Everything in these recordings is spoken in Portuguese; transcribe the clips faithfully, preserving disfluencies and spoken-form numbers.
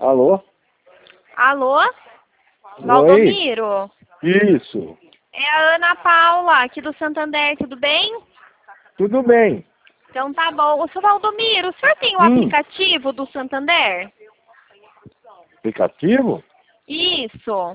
Alô? Alô? Oi? Valdomiro? Isso. É a Ana Paula, aqui do Santander, tudo bem? Tudo bem. Então tá bom. O seu Valdomiro, o senhor tem o Hum. aplicativo do Santander? Aplicativo? Isso.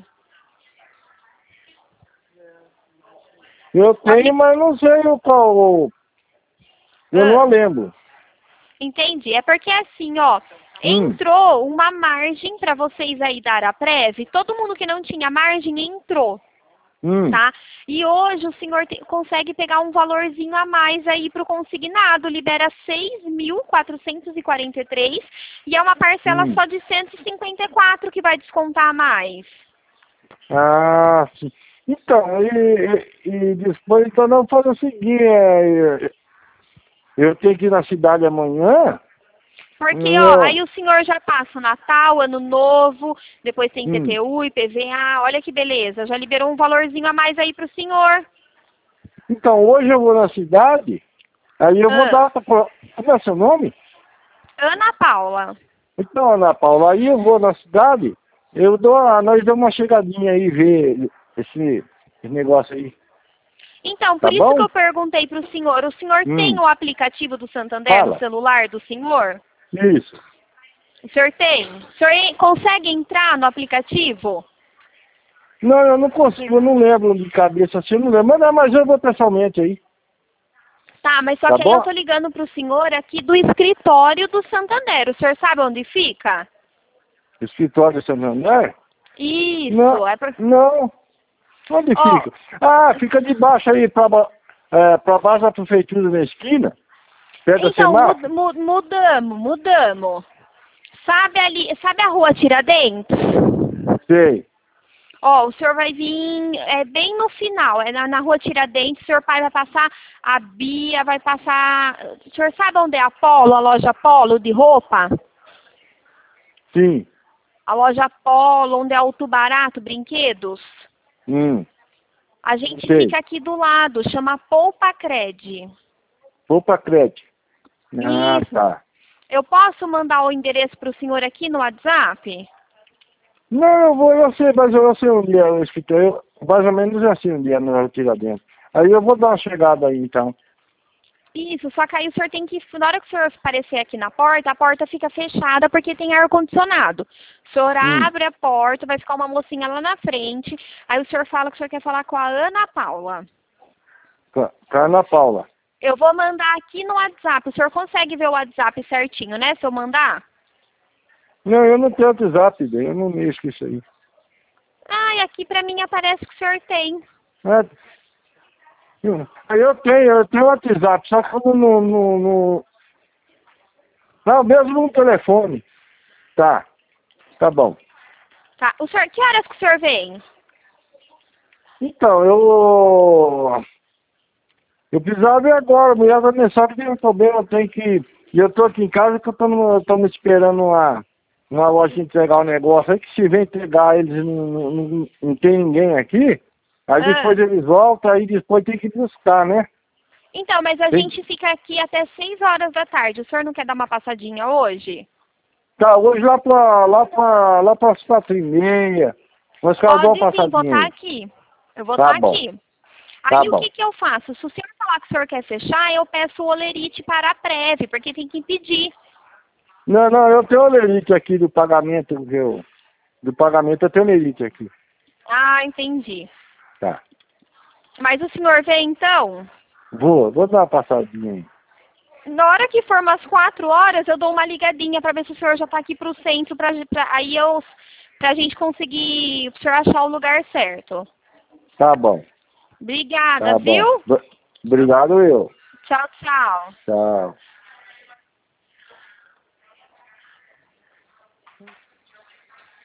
Eu tenho, mas não sei o qual. Eu Ah. não lembro. Entendi. É porque assim, ó, Hum. entrou uma margem para vocês aí dar a prévia. Todo mundo que não tinha margem entrou, Hum. tá? E hoje o senhor te- consegue pegar um valorzinho a mais aí pro consignado. Libera seis mil quatrocentos e quarenta e três e é uma parcela Hum. só de cento e cinquenta e quatro que vai descontar a mais. Ah, sim. Então, e, e, e depois, então, não faz o seguinte, é, eu tenho que ir na cidade amanhã. Porque, ó, Eu, aí o senhor já passa o Natal, Ano Novo, depois tem hum. I P T U, I P V A, olha que beleza, já liberou um valorzinho a mais aí pro senhor. Então, hoje eu vou na cidade, aí eu vou Ah, dar. Como é seu nome? Ana Paula. Então, Ana Paula, aí eu vou na cidade, eu dou, a- nós damos uma chegadinha aí, ver esse, esse negócio aí. Então, Tá por isso que bom? eu perguntei pro senhor, o senhor tem Hum. o aplicativo do Santander no Fala. celular do senhor? Isso. O senhor tem? O senhor en- consegue entrar no aplicativo? Não, eu não consigo, eu não lembro de cabeça assim, eu não lembro. Mas, mas eu vou pessoalmente aí. Tá, mas só Tá que aí bom? eu tô ligando pro senhor aqui do escritório do Santander. O senhor sabe onde fica? Escritório de Santander? Isso, Não, é por... não. Onde Ó, fica? Ah, fica de baixo aí, pra, ba- é, pra baixo da prefeitura na esquina. Perto da então, mud, semáforo. mu- mudamos, mudamos. Sabe ali, sabe a rua Tiradentes? Sei. Ó, o senhor vai vir é, bem no final, é na, na rua Tiradentes, o senhor pai vai passar a Bia, vai passar... O senhor sabe onde é a Polo, a loja Polo de roupa? Sim. A loja Polo, onde é o Tubarato Brinquedos? Hum. A gente Sei. fica aqui do lado, chama Poupa Cred. Vou pra crédito. Ah, Isso. tá. Eu posso mandar o endereço para o senhor aqui no WhatsApp? Não, eu vou, eu sei, mas eu sei onde é o escritório. Eu, mais ou menos assim onde é no Tiradentes. Aí eu vou dar uma chegada aí, então. Isso, só que aí o senhor tem que, na hora que o senhor aparecer aqui na porta, a porta fica fechada porque tem ar-condicionado. O senhor Hum. abre a porta, vai ficar uma mocinha lá na frente, aí o senhor fala que o senhor quer falar com a Ana Paula. Ca- Carla Paula. Eu vou mandar aqui no WhatsApp, o senhor consegue ver o WhatsApp certinho, né, se eu mandar? Não, eu não tenho WhatsApp, bem, eu não mexo com isso aí. Ah, e aqui pra mim aparece que o senhor tem. É, eu aí eu tenho, eu tenho WhatsApp, só que no, no, no, no... Não, mesmo no telefone. Tá, tá bom. Tá, o senhor, que horas que o senhor vem? Então, eu... Eu precisava ver agora, a mulher vai pensar que tem um problema, eu tenho que... E eu tô aqui em casa que eu tô, no- eu tô me esperando uma, uma loja entregar o negócio. Aí que se vem entregar eles não, não, não, não tem ninguém aqui, aí Ah. depois eles voltam, aí depois tem que buscar, né? Então, mas a Tem- gente fica aqui até seis horas da tarde. O senhor não quer dar uma passadinha hoje? Tá, hoje lá pra, lá pra, lá pras quatro e meia. Mas cara, dá uma Pode vir, vou passadinha estar aí. aqui. Eu vou Tá estar bom. aqui. Tá Aí o bom. que, que eu faço? Se o senhor falar que o senhor quer fechar, eu peço o olerite para a prévia, porque tem que impedir. Não, não, eu tenho o lerite aqui do pagamento, viu? Do pagamento eu tenho o lerite aqui. Ah, entendi. Tá. Mas o senhor vem então? Vou, vou dar uma passadinha aí. Na hora que for umas quatro horas, eu dou uma ligadinha para ver se o senhor já está aqui para o centro, pra, pra, aí eu, pra gente conseguir, o senhor achar o lugar certo. Tá bom. Obrigada, Tá viu? bom. Obrigado eu. Tchau, tchau. Tchau.